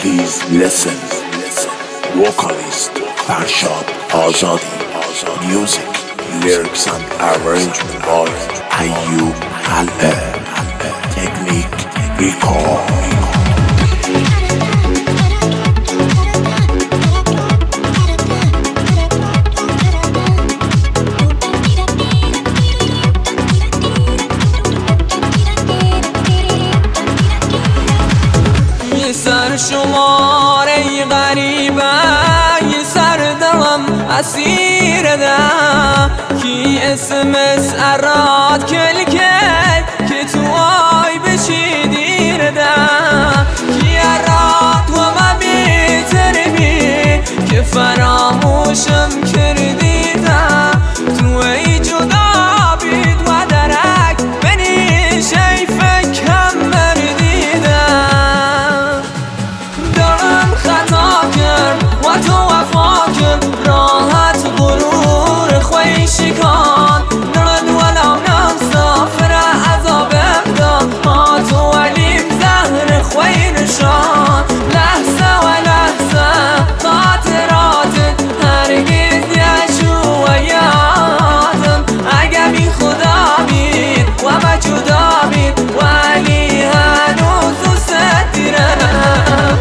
Please listen. Vocalist Farshad Azadi. Music, lyrics and arrangement by Ayyub Halbe. Technique Record. سر شماره غریبه یه سر دلم اسیر ده کی اسمس اراد کل که تو آی بشی دیر ده کی اراد و ما بیتربی که فراموشم کردی ده تو ای جدا بید و درک بنی شیفه کم مردی ده و تو وفا کرد راحت غرور خوی شکان نرد ولو نمسافر عذابم داد ما تو علیم زهر خوی نشان لحظه و لحظه خاطراتت هرگز یشو و یادم اگه بی خدا بید و ما جدا بید ولی هنوز دوست دیرم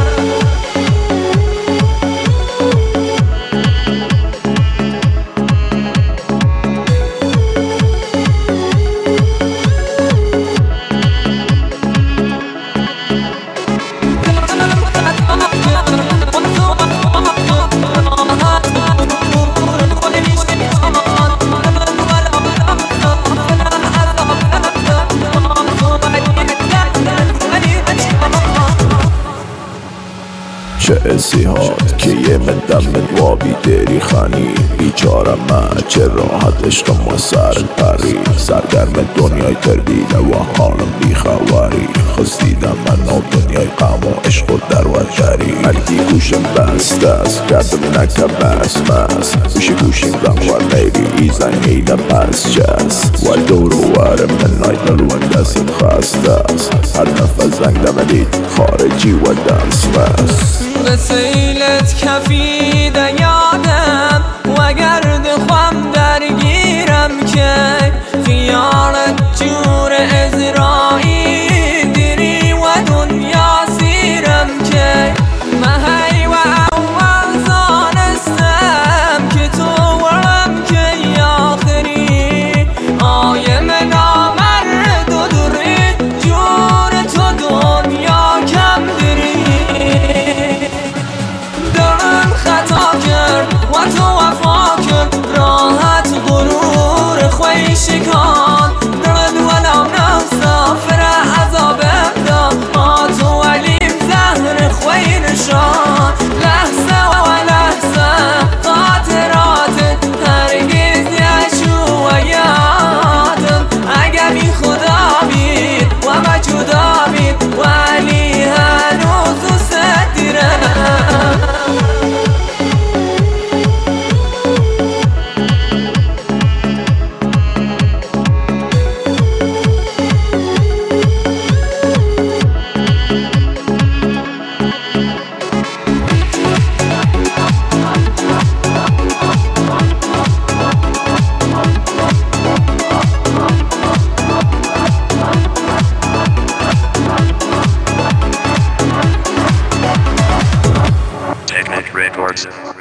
چه اسیحات که یه مدم وابی دری خانی بیچارم من چه راحت عشق ما سر پری سرگرم دنیای تردیده و حالم بیخواری خستیدم من دنیای غم و عشق و دروتری هرکی گوشم بسته است کردم نکم بس گوشیم رنگ و میری زنگیده پس جست و دور و ور من نایدلون دستیم خسته است هر نفس زنگ دمدید خارجی و دست بست رسیلت کفیده یادم و گرد خوام درگیرم که خیالت جور ازرایی دیری و دنیا سیرم که مهی و اول زانستم که تو ورم که آخری آیم نامرد و دوری جور تو دنیا کم دری و تو وفا کرد راحت غرور خوی شکان درد ولو نمسافر عذابم داد ما تو علیم زهر خوی نشان لحظه و لحظه خاطراتت هرگز یشو و یادم اگه بی خدا بید و ما جدا بید ولی هنوز دوست دیرم Records.